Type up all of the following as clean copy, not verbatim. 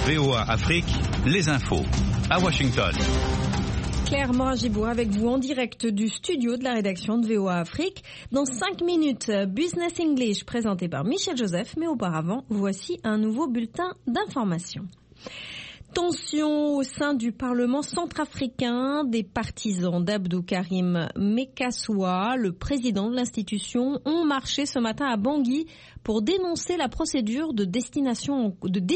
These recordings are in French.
VOA Afrique, les infos. À Washington. Claire Morin-Gibault avec vous en direct du studio de la rédaction de VOA Afrique. Dans 5 minutes, Business English présenté par Michel Joseph. Mais auparavant, voici un nouveau bulletin d'information. Tension au sein du Parlement centrafricain. Des partisans d'Abdou Karim Mekassoua, le président de l'institution, ont marché ce matin à Bangui pour dénoncer la procédure de destitution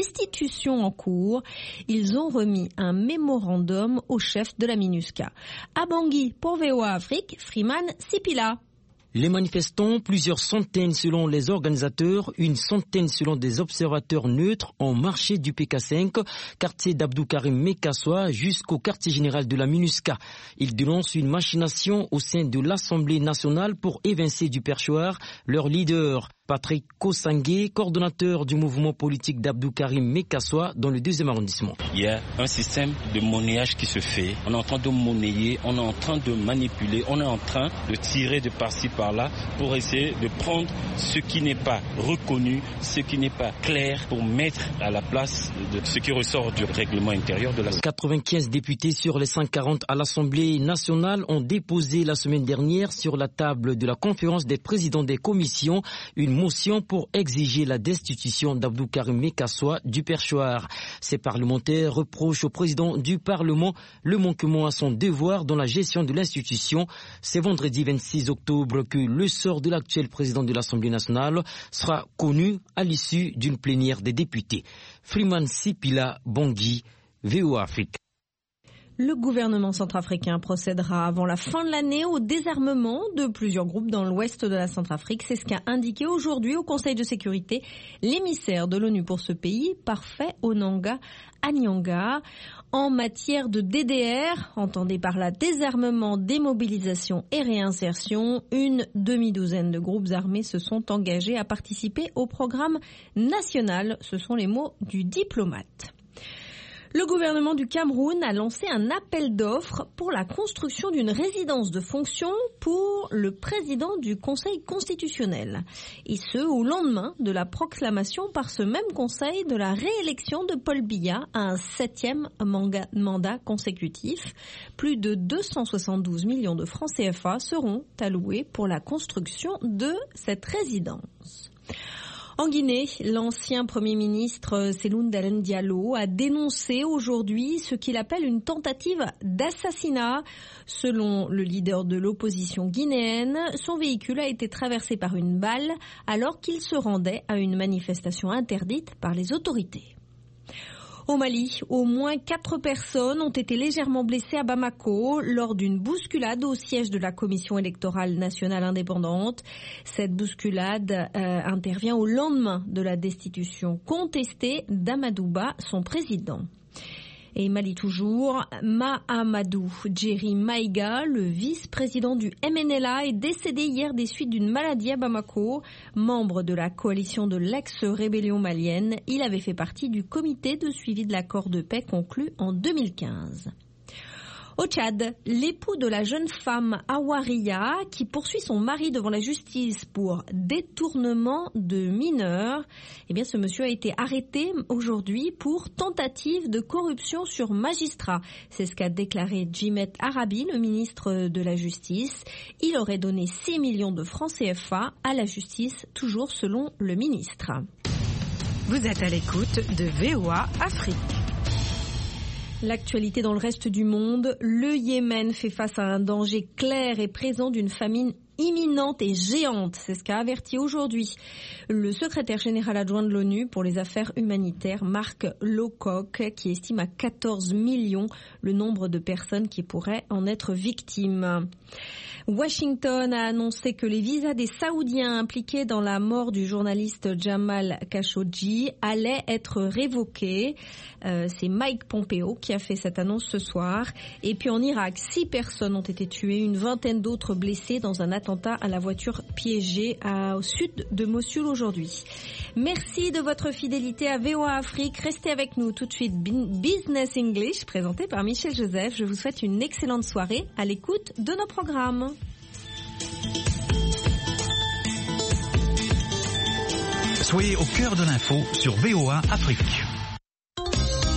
en cours. Ils ont remis un mémorandum au chef de la MINUSCA. À Bangui, pour VOA Afrique, Freeman Sipila. Les manifestants, plusieurs centaines selon les organisateurs, une centaine selon des observateurs neutres, ont marché du PK5, quartier d'Abdou Karim Mekassoua, jusqu'au quartier général de la MINUSCA. Ils dénoncent une machination au sein de l'Assemblée nationale pour évincer du perchoir leur leader. Patrick Kosangué, coordonnateur du mouvement politique d'Abdou Karim Mekassoua dans le 2e arrondissement. Il y a un système de monnayage qui se fait. On est en train de monnayer, on est en train de manipuler, on est en train de tirer de par-ci par-là pour essayer de prendre ce qui n'est pas reconnu, ce qui n'est pas clair pour mettre à la place de ce qui ressort du règlement intérieur de la 95 députés sur les 140 à l'Assemblée nationale ont déposé la semaine dernière sur la table de la conférence des présidents des commissions une motion pour exiger la destitution d'Abdou Karim Mekassoua du perchoir. Ces parlementaires reprochent au président du Parlement le manquement à son devoir dans la gestion de l'institution. C'est vendredi 26 octobre que le sort de l'actuel président de l'Assemblée nationale sera connu à l'issue d'une plénière des députés. Freeman Sipila, Bangui, VOA Afrique. Le gouvernement centrafricain procédera avant la fin de l'année au désarmement de plusieurs groupes dans l'ouest de la Centrafrique. C'est ce qu'a indiqué aujourd'hui au Conseil de sécurité l'émissaire de l'ONU pour ce pays, Parfait Onanga Anyanga. En matière de DDR, entendez par là désarmement, démobilisation et réinsertion, une demi-douzaine de groupes armés se sont engagés à participer au programme national. Ce sont les mots du diplomate. Le gouvernement du Cameroun a lancé un appel d'offres pour la construction d'une résidence de fonction pour le président du Conseil constitutionnel. Et ce, au lendemain de la proclamation par ce même Conseil de la réélection de Paul Biya à un 7e mandat consécutif. Plus de 272 millions de francs CFA seront alloués pour la construction de cette résidence. En Guinée, l'ancien Premier ministre Cellou Dalein Diallo a dénoncé aujourd'hui ce qu'il appelle une tentative d'assassinat. Selon le leader de l'opposition guinéenne, son véhicule a été traversé par une balle alors qu'il se rendait à une manifestation interdite par les autorités. Au Mali, au moins 4 personnes ont été légèrement blessées à Bamako lors d'une bousculade au siège de la Commission électorale nationale indépendante. Cette bousculade intervient au lendemain de la destitution contestée d'Amadouba, son président. Et Mali toujours, Mahamadou Djeri Maïga, le vice-président du MNLA, est décédé hier des suites d'une maladie à Bamako. Membre de la coalition de l'ex-rébellion malienne, il avait fait partie du comité de suivi de l'accord de paix conclu en 2015. Au Tchad, l'époux de la jeune femme Awaria, qui poursuit son mari devant la justice pour détournement de mineurs, ce monsieur a été arrêté aujourd'hui pour tentative de corruption sur magistrat. C'est ce qu'a déclaré Djimet Arabi, le ministre de la Justice. Il aurait donné 6 millions de francs CFA à la justice, toujours selon le ministre. Vous êtes à l'écoute de VOA Afrique. L'actualité dans le reste du monde, le Yémen fait face à un danger clair et présent d'une famine imminente et géante. C'est ce qu'a averti aujourd'hui le secrétaire général adjoint de l'ONU pour les affaires humanitaires, Mark Lowcock, qui estime à 14 millions le nombre de personnes qui pourraient en être victimes. Washington a annoncé que les visas des Saoudiens impliqués dans la mort du journaliste Jamal Khashoggi allaient être révoqués. C'est Mike Pompeo qui a fait cette annonce ce soir. Et puis en Irak, 6 personnes ont été tuées, une vingtaine d'autres blessées dans un attentat à la voiture piégée au sud de Mossoul aujourd'hui. Merci de votre fidélité à VOA Afrique. Restez avec nous tout de suite. Business English, présenté par Michel Joseph. Je vous souhaite une excellente soirée à l'écoute de nos programmes. Soyez au cœur de l'info sur VOA Afrique.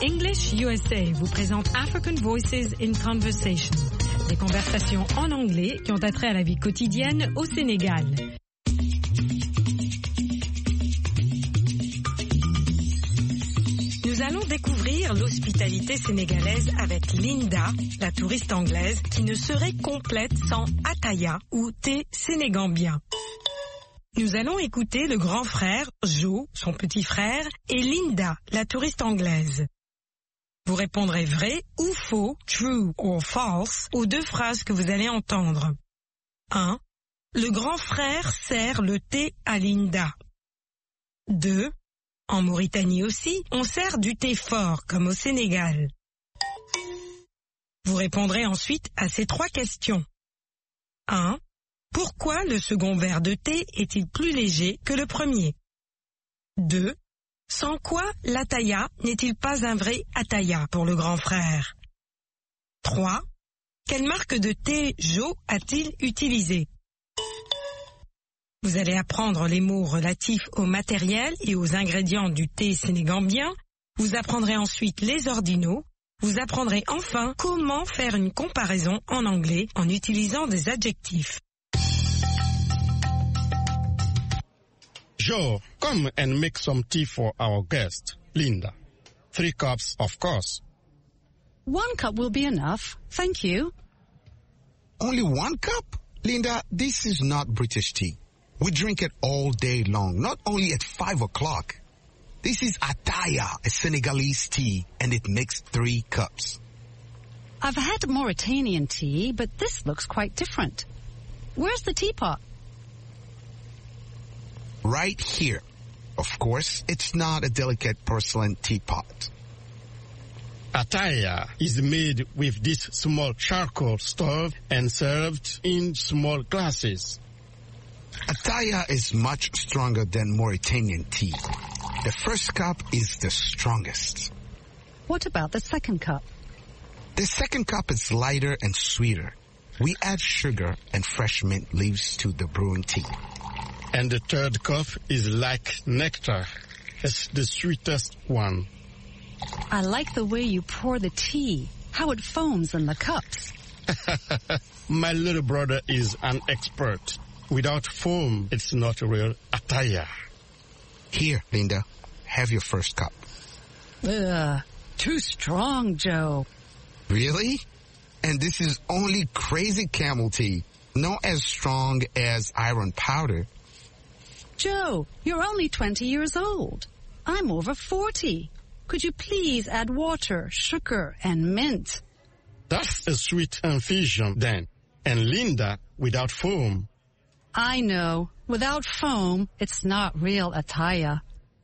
English USA vous présente African Voices in Conversation. Des conversations en anglais qui ont attrait à la vie quotidienne au Sénégal. Nous allons découvrir l'hospitalité sénégalaise avec Linda, la touriste anglaise, qui ne serait complète sans ataya ou thé sénégambien. Nous allons écouter le grand frère, Joe, son petit frère, et Linda, la touriste anglaise. Vous répondrez vrai ou faux, true or false, aux deux phrases que vous allez entendre. 1. Le grand frère sert le thé à Linda. 2. En Mauritanie aussi, on sert du thé fort, comme au Sénégal. Vous répondrez ensuite à ces 3 questions. 1. Pourquoi le second verre de thé est-il plus léger que le premier? 2. Sans quoi l'ataya n'est-il pas un vrai ataya pour le grand frère? 3. Quelle marque de thé Joe a-t-il utilisé? Vous allez apprendre les mots relatifs au matériel et aux ingrédients du thé sénégambien. Vous apprendrez ensuite les ordinaux. Vous apprendrez enfin comment faire une comparaison en anglais en utilisant des adjectifs. Joe, come and make some tea for our guest, Linda. 3 cups, of course. 1 cup will be enough. Thank you. Only 1 cup? Linda, this is not British tea. We drink it all day long, not only at 5 o'clock. This is ataya, a Senegalese tea, and it makes 3 cups. I've had Mauritanian tea, but this looks quite different. Where's the teapot? Right here. Of course, it's not a delicate porcelain teapot. Ataya is made with this small charcoal stove and served in small glasses. Ataya is much stronger than Mauritanian tea. The first cup is the strongest. What about the second cup? The second cup is lighter and sweeter. We add sugar and fresh mint leaves to the brewing tea. And the third cup is like nectar. It's the sweetest one. I like the way you pour the tea, how it foams in the cups. My little brother is an expert. Without foam, it's not a real ataya. Here, Linda, have your first cup. Too strong, Joe. Really? And this is only crazy camel tea, not as strong as iron powder. Joe, you're only 20 years old. I'm over 40. Could you please add water, sugar, and mint? That's a sweet infusion then. And Linda, without foam. I know. Without foam, it's not real ataya.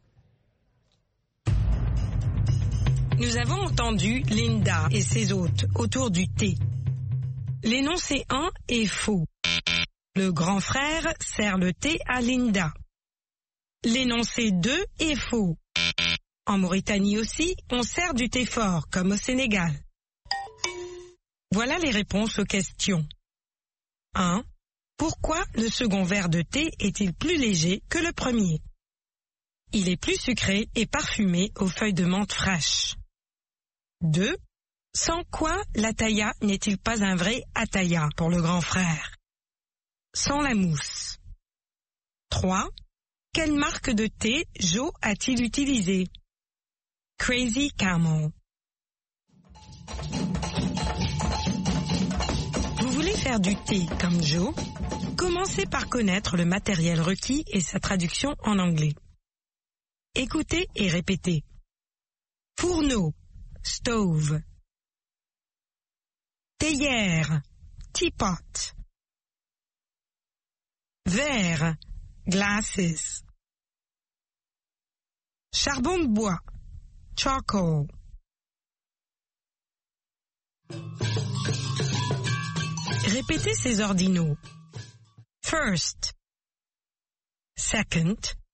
Nous avons entendu Linda et ses hôtes autour du thé. L'énoncé 1 est faux. Le grand frère sert le thé à Linda. L'énoncé 2 est faux. En Mauritanie aussi, on sert du thé fort, comme au Sénégal. Voilà les réponses aux questions. 1. Pourquoi le second verre de thé est-il plus léger que le premier? Il est plus sucré et parfumé aux feuilles de menthe fraîches. 2. Sans quoi l'ataya n'est-il pas un vrai ataya pour le grand frère? Sans la mousse. 3. Quelle marque de thé Joe a-t-il utilisé? Crazy Camel. Vous voulez faire du thé comme Joe? Commencez par connaître le matériel requis et sa traduction en anglais. Écoutez et répétez. Fourneau, stove. Théière, teapot. Verre, glasses. Charbon de bois, charcoal. Répétez ces ordinaux. First, second,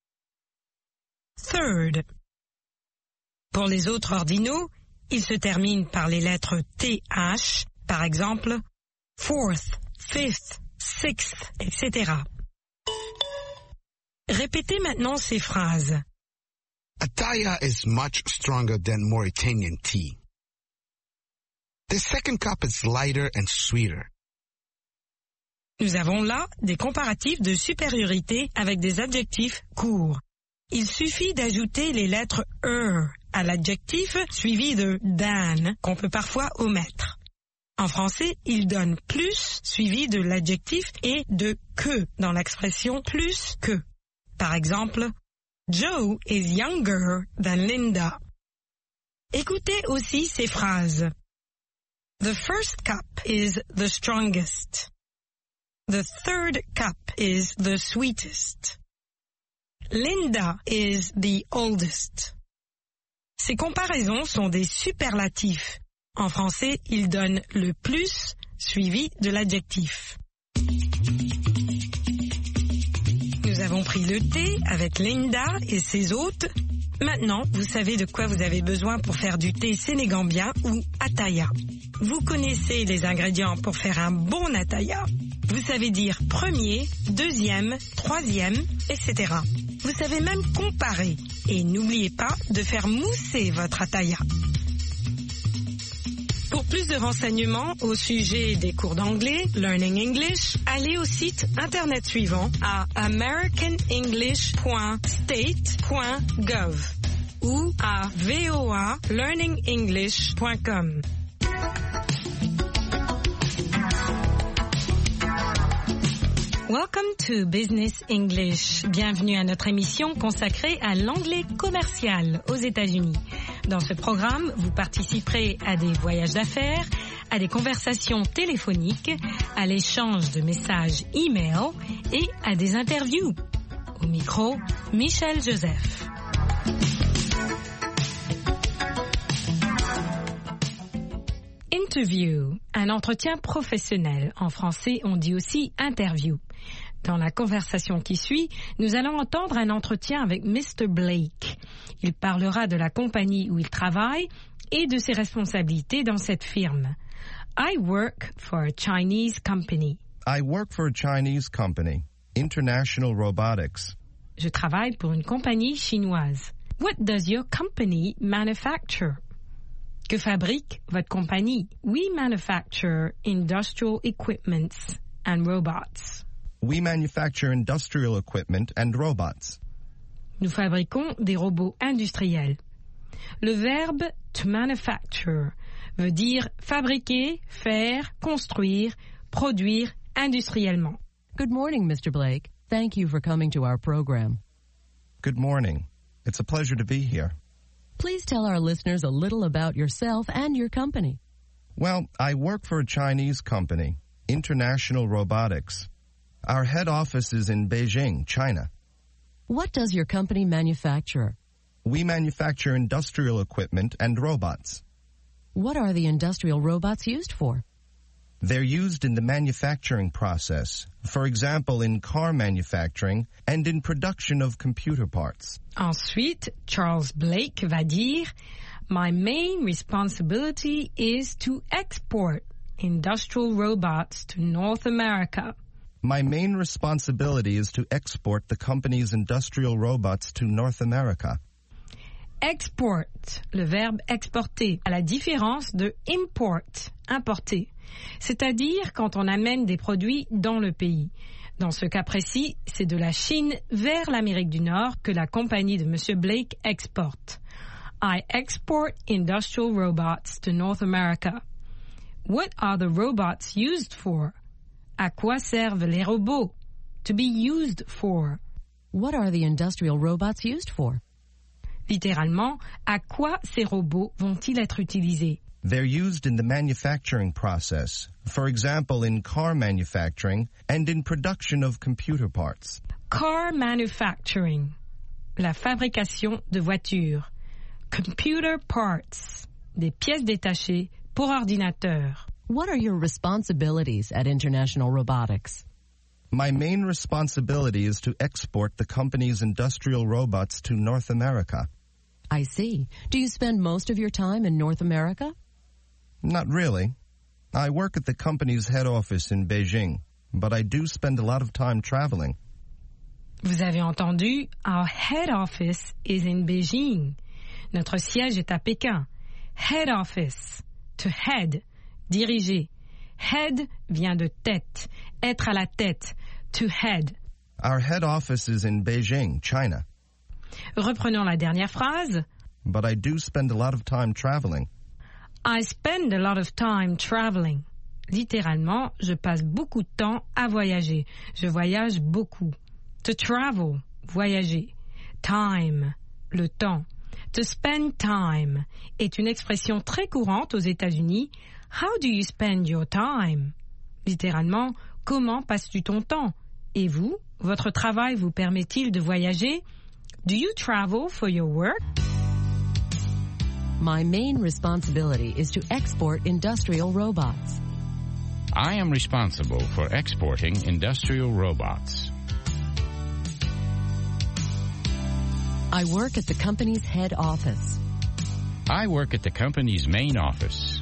third. Pour les autres ordinaux, ils se terminent par les lettres TH, par exemple, fourth, fifth, sixth, etc. Répétez maintenant ces phrases. Ataya is much stronger than Mauritanian tea. The second cup is lighter and sweeter. Nous avons là des comparatifs de supériorité avec des adjectifs courts. Il suffit d'ajouter les lettres à l'adjectif suivi de than qu'on peut parfois omettre. En français, il donne plus suivi de l'adjectif et de que dans l'expression plus que. Par exemple, Joe is younger than Linda. Écoutez aussi ces phrases. The first cup is the strongest. The third cup is the sweetest. Linda is the oldest. Ces comparaisons sont des superlatifs. En français, ils donnent le plus suivi de l'adjectif. Nous avons pris le thé avec Linda et ses hôtes. Maintenant, vous savez de quoi vous avez besoin pour faire du thé sénégambien ou ataya. Vous connaissez les ingrédients pour faire un bon ataya. Vous savez dire premier, deuxième, troisième, etc. Vous savez même comparer. Et n'oubliez pas de faire mousser votre ataya. Pour plus de renseignements au sujet des cours d'anglais, Learning English, allez au site internet suivant à americanenglish.state.gov ou à voalearningenglish.com. Welcome to Business English. Bienvenue à notre émission consacrée à l'anglais commercial aux États-Unis. Dans ce programme, vous participerez à des voyages d'affaires, à des conversations téléphoniques, à l'échange de messages e-mail et à des interviews. Au micro, Michel Joseph. Interview, un entretien professionnel. En français, on dit aussi interview. Dans la conversation qui suit, nous allons entendre un entretien avec Mr. Blake. Il parlera de la compagnie où il travaille et de ses responsabilités dans cette firme. I work for a Chinese company. I work for a Chinese company, International Robotics. Je travaille pour une compagnie chinoise. What does your company manufacture? Que fabrique votre compagnie? We manufacture industrial equipments and robots. We manufacture industrial equipment and robots. Nous fabriquons des robots industriels. Le verbe to manufacture veut dire fabriquer, faire, construire, produire industriellement. Good morning, Mr. Blake. Thank you for coming to our program. Good morning. It's a pleasure to be here. Please tell our listeners a little about yourself and your company. Well, I work for a Chinese company, International Robotics. Our head office is in Beijing, China. What does your company manufacture? We manufacture industrial equipment and robots. What are the industrial robots used for? They're used in the manufacturing process, for example, in car manufacturing and in production of computer parts. Ensuite, Charles Blake va dire, My main responsibility is to export industrial robots to North America. My main responsibility is to export the company's industrial robots to North America. Export, le verbe exporter, à la différence de import, importer. C'est-à-dire quand on amène des produits dans le pays. Dans ce cas précis, c'est de la Chine vers l'Amérique du Nord que la compagnie de M. Blake exporte. I export industrial robots to North America. What are the robots used for? À quoi servent les robots? To be used for. What are the industrial robots used for? Littéralement, à quoi ces robots vont-ils être utilisés? They're used in the manufacturing process, for example, in car manufacturing and in production of computer parts. Car manufacturing, la fabrication de voitures. Computer parts, des pièces détachées pour ordinateur. What are your responsibilities at International Robotics? My main responsibility is to export the company's industrial robots to North America. I see. Do you spend most of your time in North America? Not really. I work at the company's head office in Beijing, but I do spend a lot of time traveling. Vous avez entendu, our head office is in Beijing. Notre siège est à Pékin. Head office, to head, diriger. Head vient de tête, être à la tête, to head. Our head office is in Beijing, China. Reprenons la dernière phrase. But I do spend a lot of time traveling. I spend a lot of time traveling. Littéralement, je passe beaucoup de temps à voyager. Je voyage beaucoup. To travel, voyager. Time, le temps. To spend time est une expression très courante aux États-Unis. How do you spend your time? Littéralement, comment passes-tu ton temps? Et vous, votre travail vous permet-il de voyager? Do you travel for your work? My main responsibility is to export industrial robots. I am responsible for exporting industrial robots. I work at the company's head office. I work at the company's main office.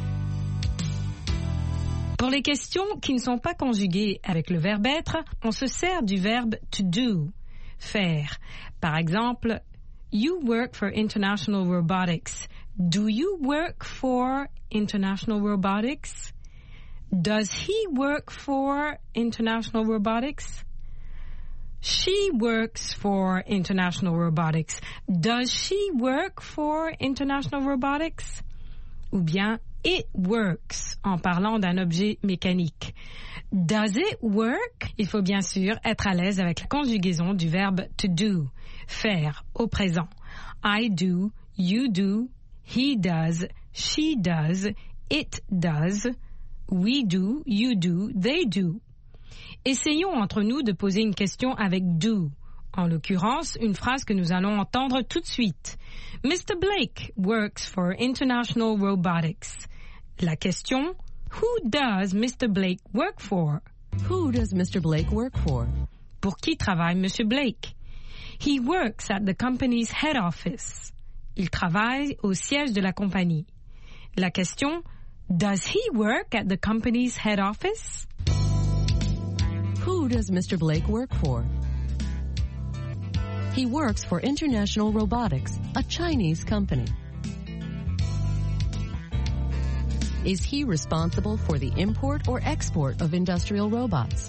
Pour les questions qui ne sont pas conjuguées avec le verbe être, on se sert du verbe to do, faire. Par exemple, you work for International Robotics. Do you work for International Robotics? Does he work for International Robotics? She works for International Robotics. Does she work for International Robotics? Ou bien, it works, en parlant d'un objet mécanique. Does it work? Il faut bien sûr être à l'aise avec la conjugaison du verbe to do, faire, au présent. I do, you do, he does, she does, it does, we do, you do, they do. Essayons entre nous de poser une question avec do. En l'occurrence, une phrase que nous allons entendre tout de suite. Mr. Blake works for International Robotics. La question, who does Mr. Blake work for? Who does Mr. Blake work for? Pour qui travaille Monsieur Blake? He works at the company's head office. Il travaille au siège de la compagnie. La question, does he work at the company's head office? Who does Mr. Blake work for? He works for International Robotics, a Chinese company. Is he responsible for the import or export of industrial robots?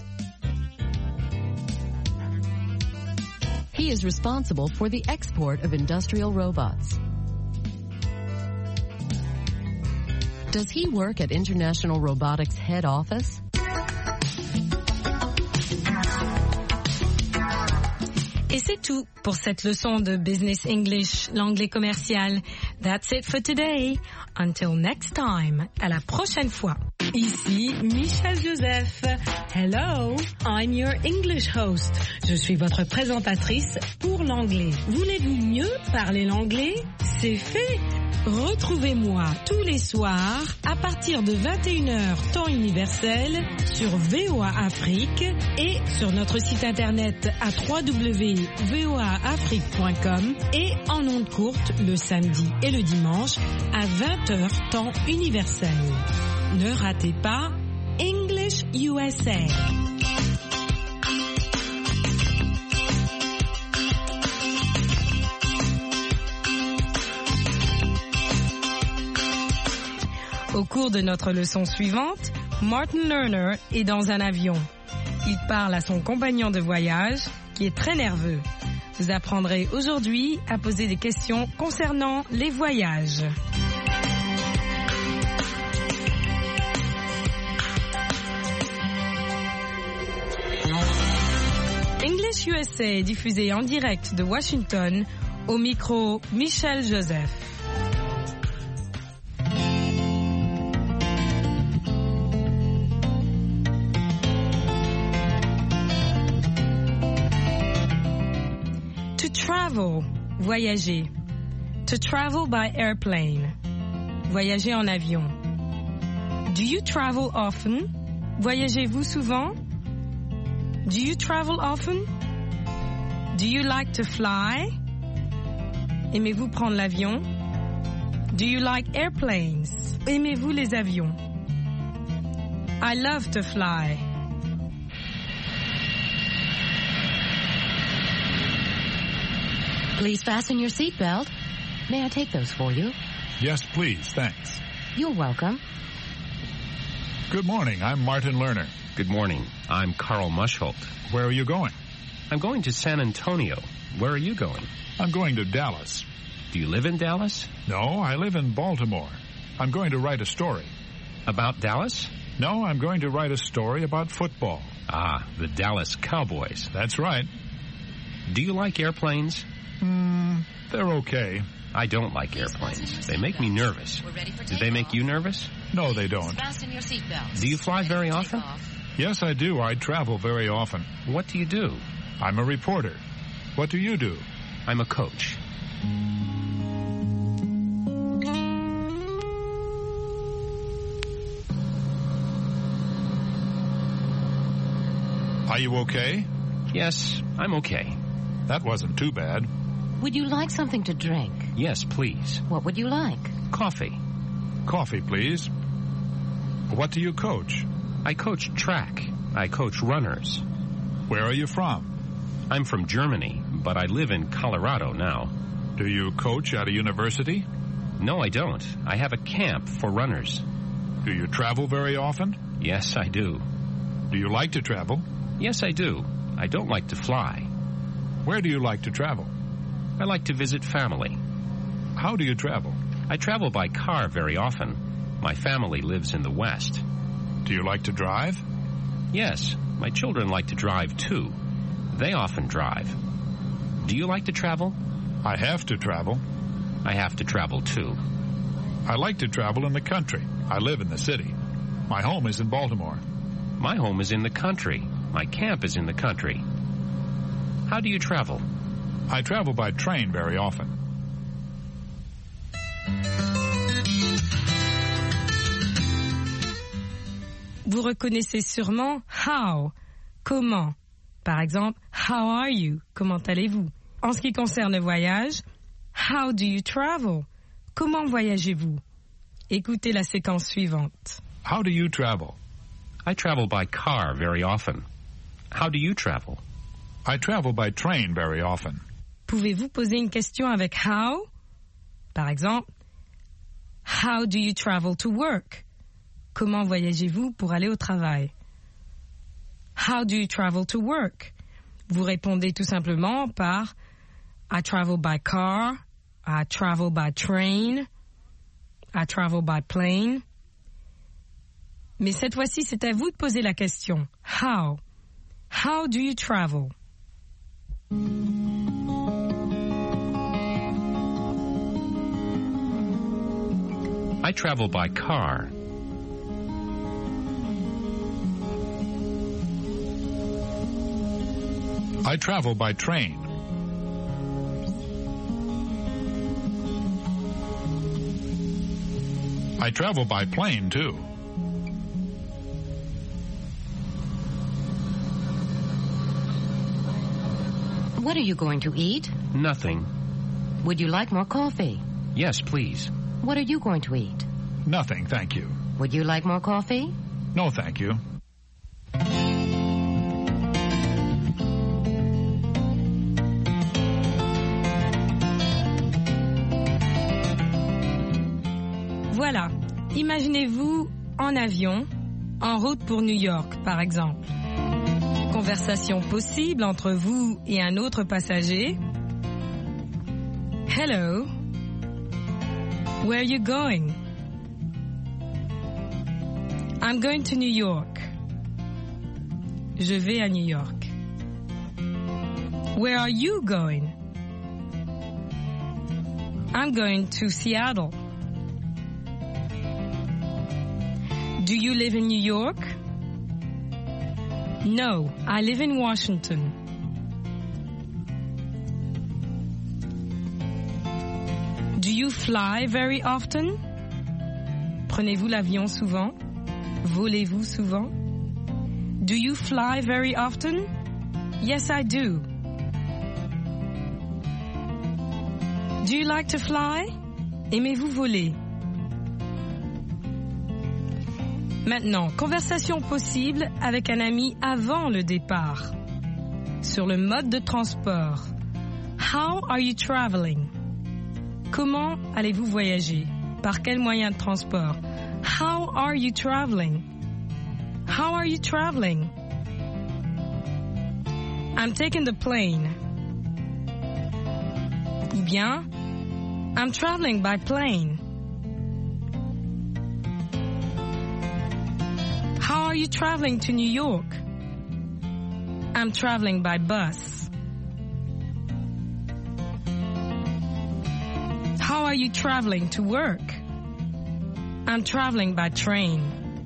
He is responsible for the export of industrial robots. Does he work at International Robotics head office? Et c'est tout pour cette leçon de Business English, l'anglais commercial. That's it for today. Until next time. À la prochaine fois. Ici Michel Joseph. Hello, I'm your English host. Je suis votre présentatrice pour l'anglais. Voulez-vous mieux parler l'anglais? C'est fait. Retrouvez-moi tous les soirs à partir de 21h temps universel sur VOA Afrique et sur notre site internet à www.voaafrique.com et en ondes courtes le samedi et le dimanche à 20h temps universel. Ne ratez pas English USA. Au cours de notre leçon suivante, Martin Lerner est dans un avion. Il parle à son compagnon de voyage, qui est très nerveux. Vous apprendrez aujourd'hui à poser des questions concernant les voyages. English USA est diffusé en direct de Washington, au micro Michel Joseph. Travel, voyager. To travel by airplane. Voyager en avion. Do you travel often? Voyagez-vous souvent? Do you travel often? Do you like to fly? Aimez-vous prendre l'avion? Do you like airplanes? Aimez-vous les avions? I love to fly. Please fasten your seatbelt. May I take those for you? Yes, please. Thanks. You're welcome. Good morning. I'm Martin Lerner. Good morning. I'm Carl Mushholt. Where are you going? I'm going to San Antonio. Where are you going? I'm going to Dallas. Do you live in Dallas? No, I live in Baltimore. I'm going to write a story. About Dallas? No, I'm going to write a story about football. Ah, the Dallas Cowboys. That's right. Do you like airplanes? They're okay. I don't like airplanes. They make me nervous. Do they make you nervous? No, they don't. Fasten your seatbelts. Do you fly very often? Yes, I do. I travel very often. What do you do? I'm a reporter. What do you do? I'm a coach. Are you okay? Yes, I'm okay. That wasn't too bad. Would you like something to drink? Yes, please. What would you like? Coffee. Coffee, please. What do you coach? I coach track. I coach runners. Where are you from? I'm from Germany, but I live in Colorado now. Do you coach at a university? No, I don't. I have a camp for runners. Do you travel very often? Yes, I do. Do you like to travel? Yes, I do. I don't like to fly. Where do you like to travel? I like to visit family. How do you travel? I travel by car very often. My family lives in the West. Do you like to drive? Yes, my children like to drive too. They often drive. Do you like to travel? I have to travel. I have to travel too. I like to travel in the country. I live in the city. My home is in Baltimore. My home is in the country. My camp is in the country. How do you travel? I travel by train very often. Vous reconnaissez sûrement how, comment. Par exemple, how are you? Comment allez-vous? En ce qui concerne le voyage, how do you travel? Comment voyagez-vous? Écoutez la séquence suivante. How do you travel? I travel by car very often. How do you travel? I travel by train very often. Pouvez-vous poser une question avec how? Par exemple, how do you travel to work? Comment voyagez-vous pour aller au travail? How do you travel to work? Vous répondez tout simplement par I travel by car, I travel by train, I travel by plane. Mais cette fois-ci, c'est à vous de poser la question. How? How do you travel? I travel by car. I travel by train. I travel by plane, too. What are you going to eat? Nothing. Would you like more coffee? Yes, please. What are you going to eat? Nothing, thank you. Would you like more coffee? No, thank you. Voilà, imaginez-vous en avion, en route pour New York, par exemple. Conversation possible entre vous et un autre passager. Hello. Where are you going? I'm going to New York. Je vais à New York. Where are you going? I'm going to Seattle. Do you live in New York? No, I live in Washington. Do you fly very often? Prenez-vous l'avion souvent? Volez-vous souvent? Do you fly very often? Yes, I do. Do you like to fly? Aimez-vous voler? Maintenant, conversation possible avec un ami avant le départ. Sur le mode de transport. How are you traveling? Comment allez-vous voyager? Par quel moyen de transport? How are you traveling? How are you traveling? I'm taking the plane. Ou bien, I'm traveling by plane. How are you traveling to New York? I'm traveling by bus. How are you traveling to work? I'm traveling by train.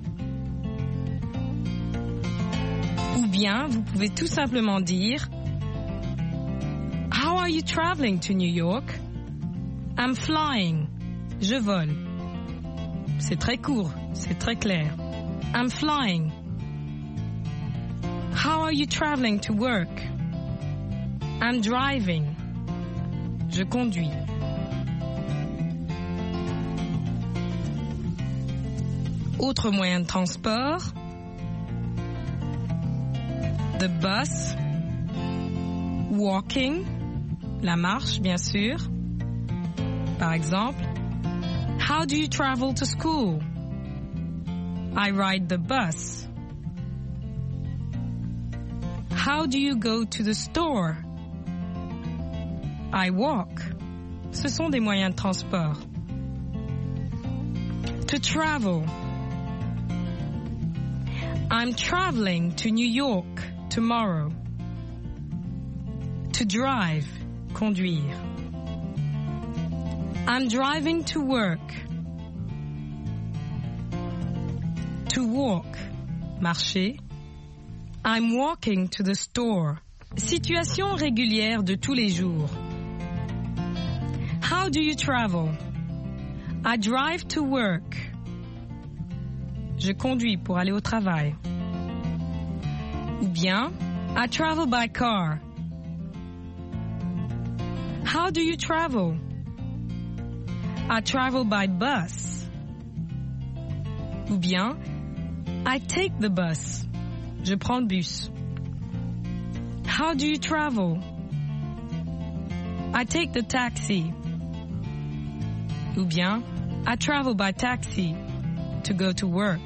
Ou bien, vous pouvez tout simplement dire How are you traveling to New York? I'm flying. Je vole. C'est très court, c'est très clair. I'm flying. How are you traveling to work? I'm driving. Je conduis. Autre moyen de transport. The bus. Walking. La marche, bien sûr. Par exemple, how do you travel to school? I ride the bus. How do you go to the store? I walk. Ce sont des moyens de transport. To travel. I'm traveling to New York tomorrow. To drive. Conduire. I'm driving to work. To walk. Marcher. I'm walking to the store. Situation régulière de tous les jours. How do you travel? I drive to work. Je conduis pour aller au travail. Ou bien, I travel by car. How do you travel? I travel by bus. Ou bien, I take the bus. Je prends le bus. How do you travel? I take the taxi. Ou bien, I travel by taxi to go to work.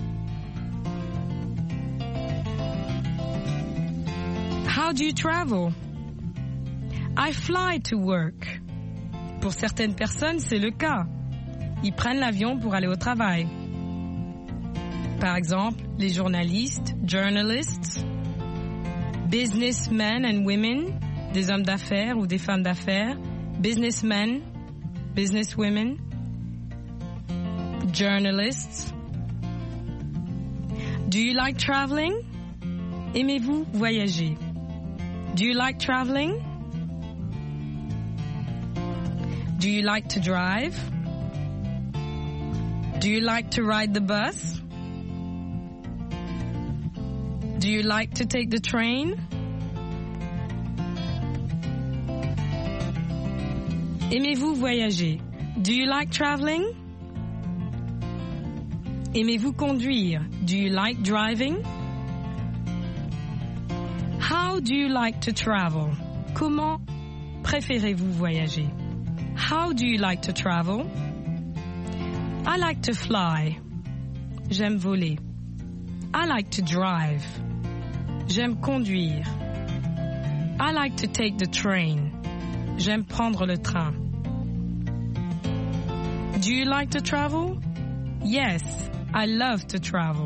How do you travel? I fly to work. Pour certaines personnes, c'est le cas. Ils prennent l'avion pour aller au travail. Par exemple, les journalistes, journalists, businessmen and women, des hommes d'affaires ou des femmes d'affaires, businessmen, businesswomen, journalists. Do you like traveling? Aimez-vous voyager? Do you like traveling? Do you like to drive? Do you like to ride the bus? Do you like to take the train? Aimez-vous voyager? Do you like traveling? Aimez-vous conduire? Do you like driving? How do you like to travel? Comment préférez-vous voyager? How do you like to travel? I like to fly. J'aime voler. I like to drive. J'aime conduire. I like to take the train. J'aime prendre le train. Do you like to travel? Yes, I love to travel.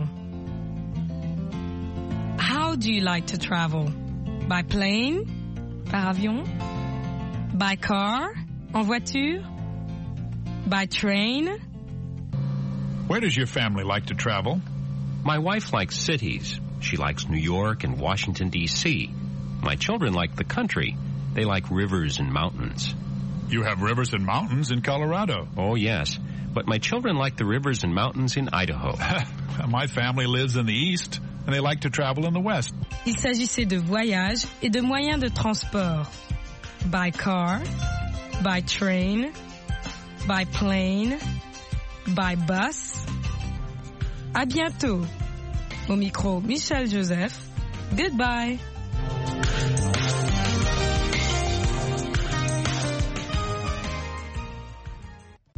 How do you like to travel? By plane? Par avion? By car? En voiture? By train? Where does your family like to travel? My wife likes cities. She likes New York and Washington, D.C. My children like the country. They like rivers and mountains. You have rivers and mountains in Colorado. Oh, yes. But my children like the rivers and mountains in Idaho. My family lives in the east, and they like to travel in the west. Il s'agissait de voyages et de moyens de transport. By car, by train, by plane, by bus. À bientôt. Au micro, Michel Joseph. Goodbye.